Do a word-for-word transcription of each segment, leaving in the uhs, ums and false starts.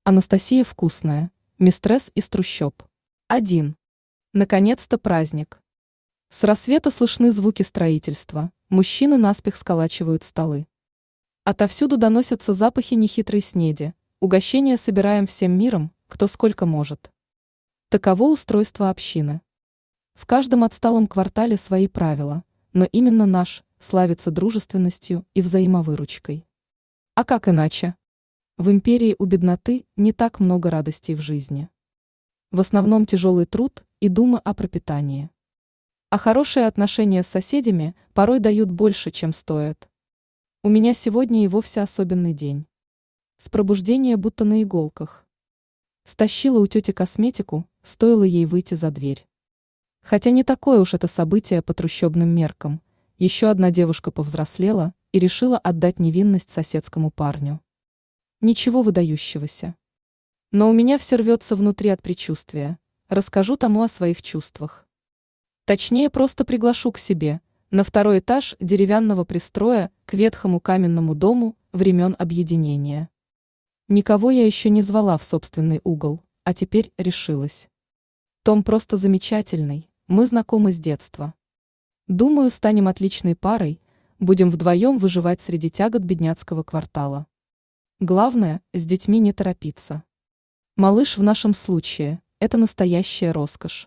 Анастасия Вкусная. Мистресс из трущоб. Один. Наконец-то праздник. С рассвета слышны звуки строительства. Мужчины наспех сколачивают столы. Отовсюду доносятся запахи нехитрой снеди. Угощения собираем всем миром, кто сколько может. Таково устройство общины. В каждом отсталом квартале свои правила, но именно наш славится дружественностью и взаимовыручкой. А как иначе? В империи у бедноты не так много радостей в жизни. В основном тяжелый труд и думы о пропитании. А хорошие отношения с соседями порой дают больше, чем стоят. У меня сегодня и вовсе особенный день. С пробуждения будто на иголках. Стащила у тети косметику, стоило ей выйти за дверь. Хотя не такое уж это событие по трущобным меркам. Еще одна девушка повзрослела и решила отдать невинность соседскому парню. Ничего выдающегося. Но у меня все рвется внутри от предчувствия. Расскажу тому о своих чувствах. Точнее, просто приглашу к себе, на второй этаж деревянного пристроя к ветхому каменному дому времен объединения. Никого я еще не звала в собственный угол, а теперь решилась. Том просто замечательный, мы знакомы с детства. Думаю, станем отличной парой, будем вдвоем выживать среди тягот бедняцкого квартала. Главное, с детьми не торопиться. Малыш в нашем случае – это настоящая роскошь.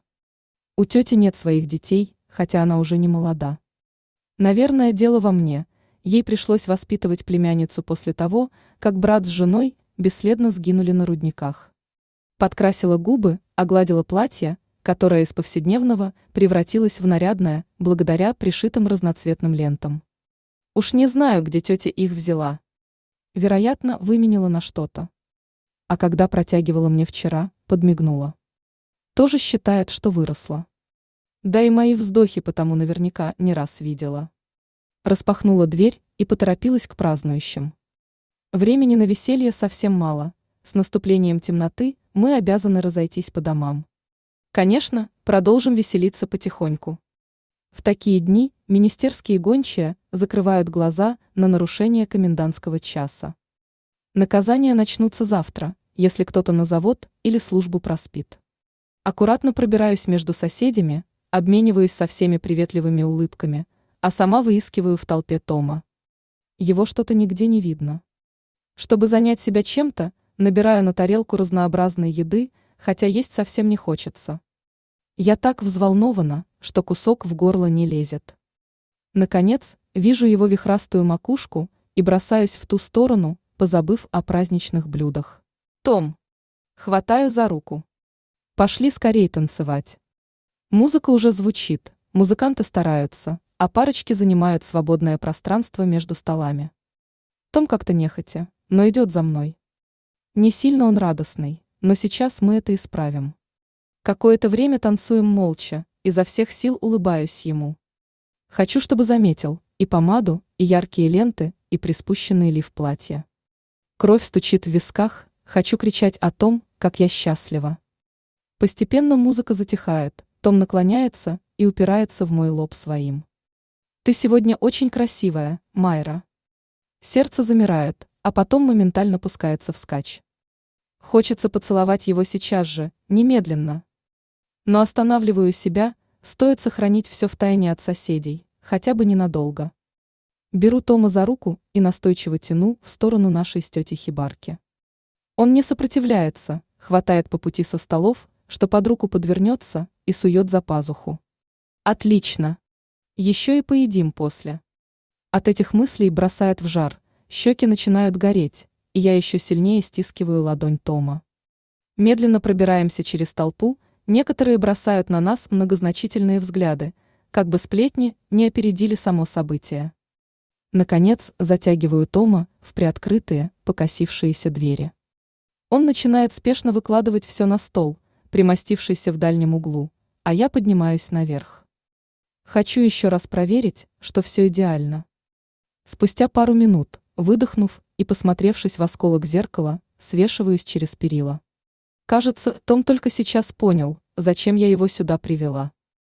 У тети нет своих детей, хотя она уже не молода. Наверное, дело во мне, ей пришлось воспитывать племянницу после того, как брат с женой бесследно сгинули на рудниках. Подкрасила губы, огладила платье, которое из повседневного превратилось в нарядное, благодаря пришитым разноцветным лентам. Уж не знаю, где тетя их взяла. Вероятно, выменила на что-то. А когда протягивала мне вчера, подмигнула. Тоже считает, что выросла. Да и мои вздохи потому наверняка не раз видела. Распахнула дверь и поторопилась к празднующим. Времени на веселье совсем мало. С наступлением темноты мы обязаны разойтись по домам. Конечно, продолжим веселиться потихоньку. В такие дни министерские гончие закрывают глаза на нарушение комендантского часа. Наказания начнутся завтра, если кто-то на завод или службу проспит. Аккуратно пробираюсь между соседями, обмениваюсь со всеми приветливыми улыбками, а сама выискиваю в толпе Тома. Его что-то нигде не видно. Чтобы занять себя чем-то, набираю на тарелку разнообразной еды, хотя есть совсем не хочется. Я так взволнована, что кусок в горло не лезет. Наконец, вижу его вихрастую макушку и бросаюсь в ту сторону, позабыв о праздничных блюдах. Том. Хватаю за руку. Пошли скорее танцевать. Музыка уже звучит, музыканты стараются, а парочки занимают свободное пространство между столами. Том как-то нехотя, но идет за мной. Не сильно он радостный, но сейчас мы это исправим. Какое-то время танцуем молча, изо всех сил улыбаюсь ему. Хочу, чтобы заметил и помаду, и яркие ленты, и приспущенный лиф платья. Кровь стучит в висках, хочу кричать о том, как я счастлива. Постепенно музыка затихает, Том наклоняется и упирается в мой лоб своим. Ты сегодня очень красивая, Майра. Сердце замирает, а потом моментально пускается вскачь. Хочется поцеловать его сейчас же, немедленно. Но останавливаю себя, стоит сохранить все в тайне от соседей, хотя бы ненадолго. Беру Тома за руку и настойчиво тяну в сторону нашей с тетей хибарки. Он не сопротивляется, хватает по пути со столов, что под руку подвернется, и сует за пазуху. Отлично! Еще и поедим после. От этих мыслей бросает в жар, щеки начинают гореть, и я еще сильнее стискиваю ладонь Тома. Медленно пробираемся через толпу, некоторые бросают на нас многозначительные взгляды, как бы сплетни не опередили само событие. Наконец, затягиваю Тома в приоткрытые, покосившиеся двери. Он начинает спешно выкладывать все на стол, примостившийся в дальнем углу, а я поднимаюсь наверх. Хочу еще раз проверить, что все идеально. Спустя пару минут, выдохнув и посмотревшись в осколок зеркала, свешиваюсь через перила. Кажется, Том только сейчас понял, зачем я его сюда привела.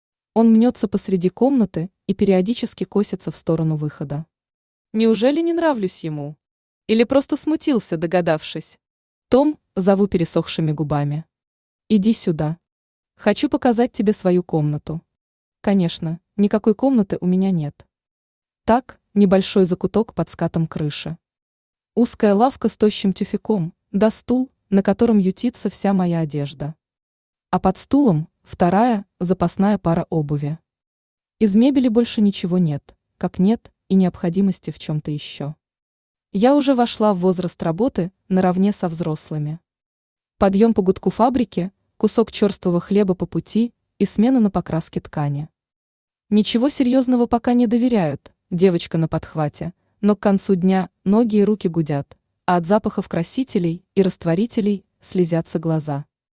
Он мнется посреди комнаты и периодически косится в сторону выхода. Неужели не нравлюсь ему? Или просто смутился, догадавшись? Том, зову пересохшими губами. Иди сюда. Хочу показать тебе свою комнату. Конечно, никакой комнаты у меня нет. Так, небольшой закуток под скатом крыши. Узкая лавка с тощим тюфяком, да стул, на котором ютится вся моя одежда. А под стулом вторая, запасная пара обуви. Из мебели больше ничего нет, как нет и необходимости в чем-то еще. Я уже вошла в возраст работы наравне со взрослыми. Подъем по гудку фабрики, кусок черствого хлеба по пути и смена на покраске ткани. Ничего серьезного пока не доверяют, девочка на подхвате, но к концу дня ноги и руки гудят, а от запахов красителей и растворителей слезятся глаза.